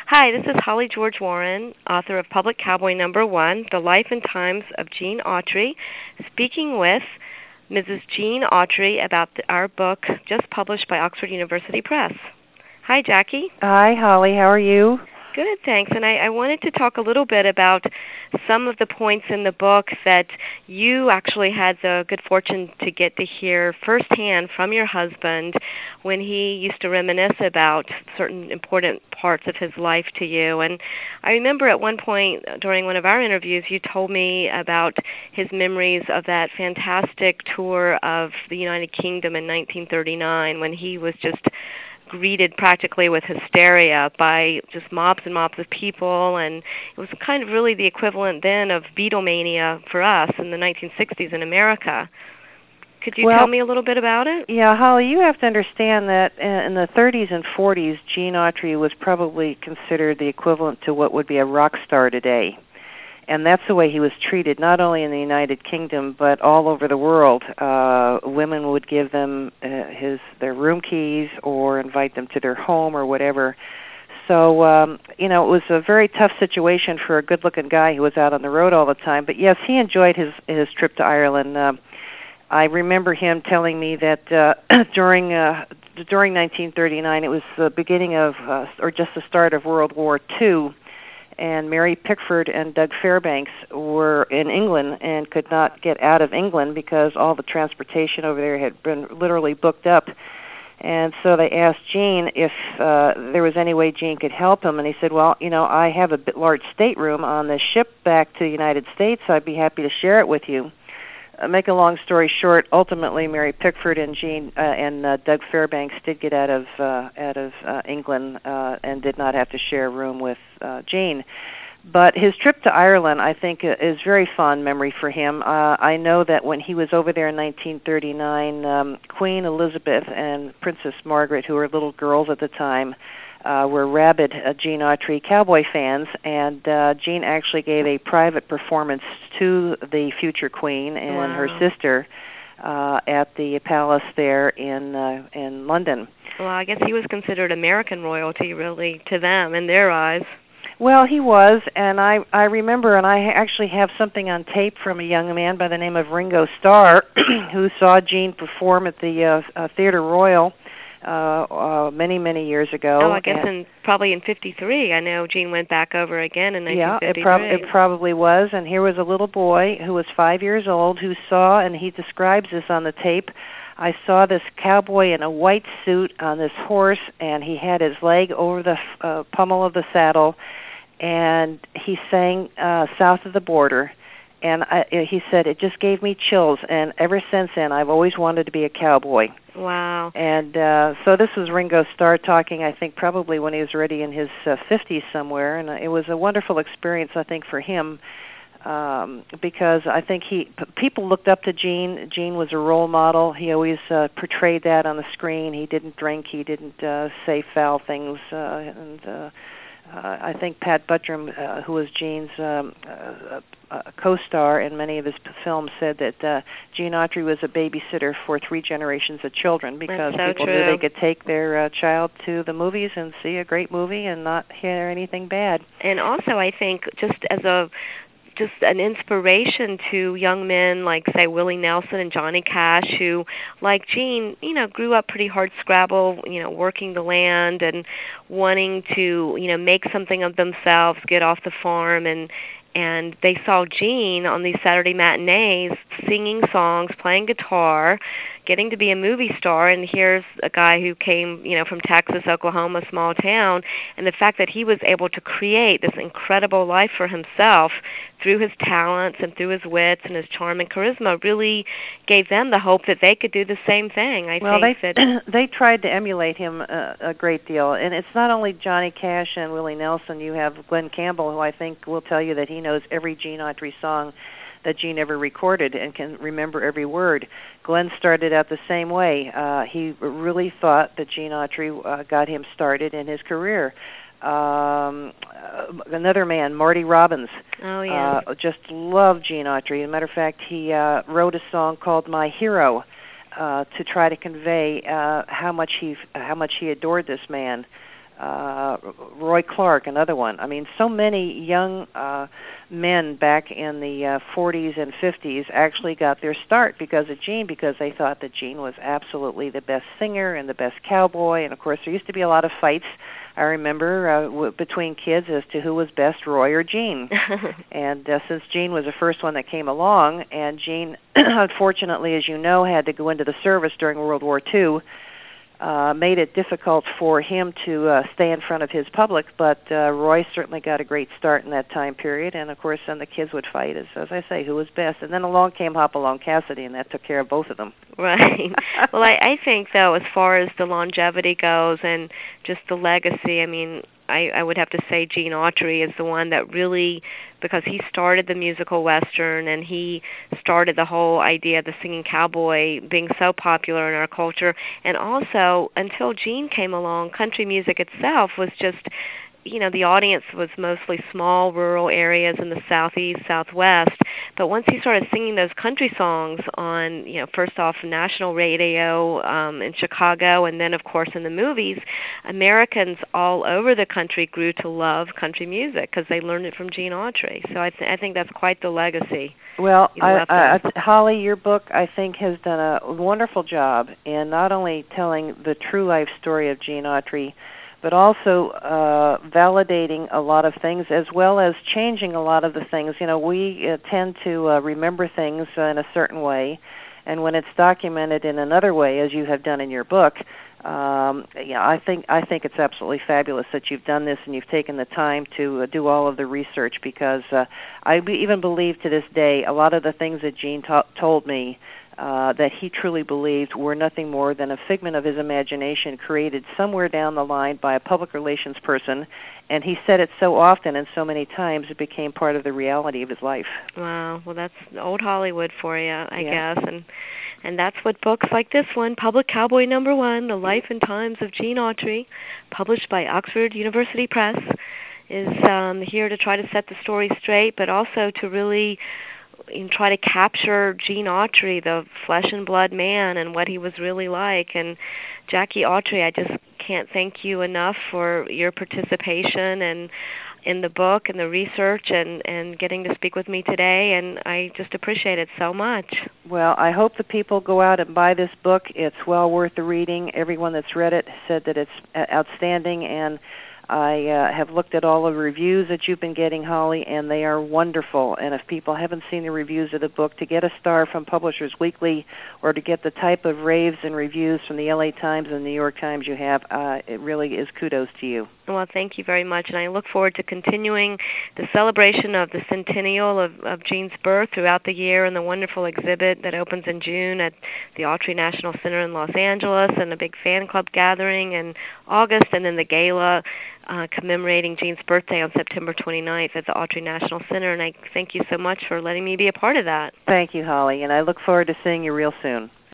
Hi, this is Holly George Warren, author of Public Cowboy #1, The Life and Times of Gene Autry, speaking with Mrs. Gene Autry about our book just published by Oxford University Press. Hi, Jackie. Hi, Holly. How are you? Good, thanks. And I wanted to talk a little bit about some of the points in the book that you actually had the good fortune to get to hear firsthand from your husband when he used to reminisce about certain important parts of his life to you. And I remember at one point during one of our interviews, you told me about his memories of that fantastic tour of the United Kingdom in 1939 when he was just greeted practically with hysteria by just mobs and mobs of people, and it was kind of really the equivalent then of Beatlemania for us in the 1960s in America. Could you tell me a little bit about it? Yeah, Holly, you have to understand that in the 30s and 40s, Gene Autry was probably considered the equivalent to what would be a rock star today. And that's the way he was treated, not only in the United Kingdom, but all over the world. Women would give them their room keys or invite them to their home or whatever. So, it was a very tough situation for a good-looking guy who was out on the road all the time. But, yes, he enjoyed his trip to Ireland. I remember him telling me that during 1939, it was the beginning of, or just the start of World War II, and Mary Pickford and Doug Fairbanks were in England and could not get out of England because all the transportation over there had been literally booked up. And so they asked Gene if there was any way Gene could help him, and he said, well, I have a bit large stateroom on the ship back to the United States. I'd be happy to share it with you. Make a long story short, ultimately Mary Pickford and Gene and Doug Fairbanks did get out of England and did not have to share a room with Gene. But his trip to Ireland, I think, is very fond memory for him. I know that when he was over there in 1939, Queen Elizabeth and Princess Margaret, who were little girls at the time, were rabid Gene Autry cowboy fans, and Gene actually gave a private performance to the future queen and her sister at the palace there in London. Well, I guess he was considered American royalty, really, to them, in their eyes. Well, he was, and I remember, and I actually have something on tape from a young man by the name of Ringo Starr, who saw Gene perform at the Theatre Royal many years ago. Oh, I guess probably in '53. I know Gene went back over again in 1953. Yeah, it probably was. And here was a little boy who was 5 years old who saw, and he describes this on the tape, I saw this cowboy in a white suit on this horse, and he had his leg over the pommel of the saddle, and he sang South of the Border. And he said, it just gave me chills, and ever since then, I've always wanted to be a cowboy. Wow. And so this was Ringo Starr talking, I think, probably when he was already in his 50s somewhere, and it was a wonderful experience, I think, for him, because I think people looked up to Gene. Gene was a role model. He always portrayed that on the screen. He didn't drink. He didn't say foul things, and I think Pat Buttram, who was Gene's co-star in many of his films, said that Gene Autry was a babysitter for 3 generations of children because people knew they could take their child to the movies and see a great movie and not hear anything bad. And also, I think, just an inspiration to young men like, say, Willie Nelson and Johnny Cash, who, like Gene, grew up pretty hard scrabble, working the land and wanting to, make something of themselves, get off the farm, and they saw Gene on these Saturday matinees singing songs, playing guitar, getting to be a movie star, and here's a guy who came, from Texas, Oklahoma, small town, and the fact that he was able to create this incredible life for himself through his talents and through his wits and his charm and charisma really gave them the hope that they could do the same thing. They tried to emulate him a great deal, and it's not only Johnny Cash and Willie Nelson. You have Glenn Campbell, who I think will tell you that he knows every Gene Autry song that Gene ever recorded and can remember every word. Glenn started out the same way. He really thought that Gene Autry got him started in his career. Another man, Marty Robbins, just loved Gene Autry. As a matter of fact, he wrote a song called My Hero to try to convey how much he adored this man. Roy Clark, another one. I mean, so many young men back in the 40s and 50s actually got their start because of Gene, because they thought that Gene was absolutely the best singer and the best cowboy. And of course, there used to be a lot of fights, I remember, between kids as to who was best, Roy or Gene. And since Gene was the first one that came along, and Gene, unfortunately, as you know, had to go into the service during World War II, made it difficult for him to stay in front of his public, but Roy certainly got a great start in that time period, and of course then the kids would fight, as I say, who was best. And then along came Hopalong Cassidy, and that took care of both of them. Right. Well, I think, though, as far as the longevity goes and just the legacy, I mean, I would have to say Gene Autry is the one that really, because he started the musical Western and he started the whole idea of the singing cowboy being so popular in our culture. And also, until Gene came along, country music itself was just, you know, the audience was mostly small rural areas in the southeast, southwest. But once he started singing those country songs on, you know, first off national radio in Chicago, and then of course in the movies, Americans all over the country grew to love country music because they learned it from Gene Autry. So I think that's quite the legacy. Well, Holly, your book, I think, has done a wonderful job in not only telling the true life story of Gene Autry, but also validating a lot of things as well as changing a lot of the things. You know, we tend to remember things in a certain way, and when it's documented in another way, as you have done in your book, I think it's absolutely fabulous that you've done this and you've taken the time to do all of the research, because I even believe to this day a lot of the things that Gene told me that he truly believed were nothing more than a figment of his imagination created somewhere down the line by a public relations person, and he said it so often and so many times it became part of the reality of his life. Wow, well, that's old Hollywood for you, I guess, and that's what books like this one, Public Cowboy #1, The Life and Times of Gene Autry, published by Oxford University Press, is here to try to set the story straight, but also to really and try to capture Gene Autry, the flesh and blood man, and what he was really like. And Jackie Autry, I just can't thank you enough for your participation and in the book and the research and getting to speak with me today, and I just appreciate it so much. Well, I hope the people go out and buy this book. It's well worth the reading. Everyone that's read it said that it's outstanding, and I have looked at all the reviews that you've been getting, Holly, and they are wonderful. And if people haven't seen the reviews of the book, to get a star from Publishers Weekly or to get the type of raves and reviews from the LA Times and the New York Times you have, it really is kudos to you. Well, thank you very much, and I look forward to continuing the celebration of the centennial of Gene's birth throughout the year, and the wonderful exhibit that opens in June at the Autry National Center in Los Angeles, and a big fan club gathering in August, and then the gala commemorating Gene's birthday on September 29th at the Autry National Center, and I thank you so much for letting me be a part of that. Thank you, Holly, and I look forward to seeing you real soon.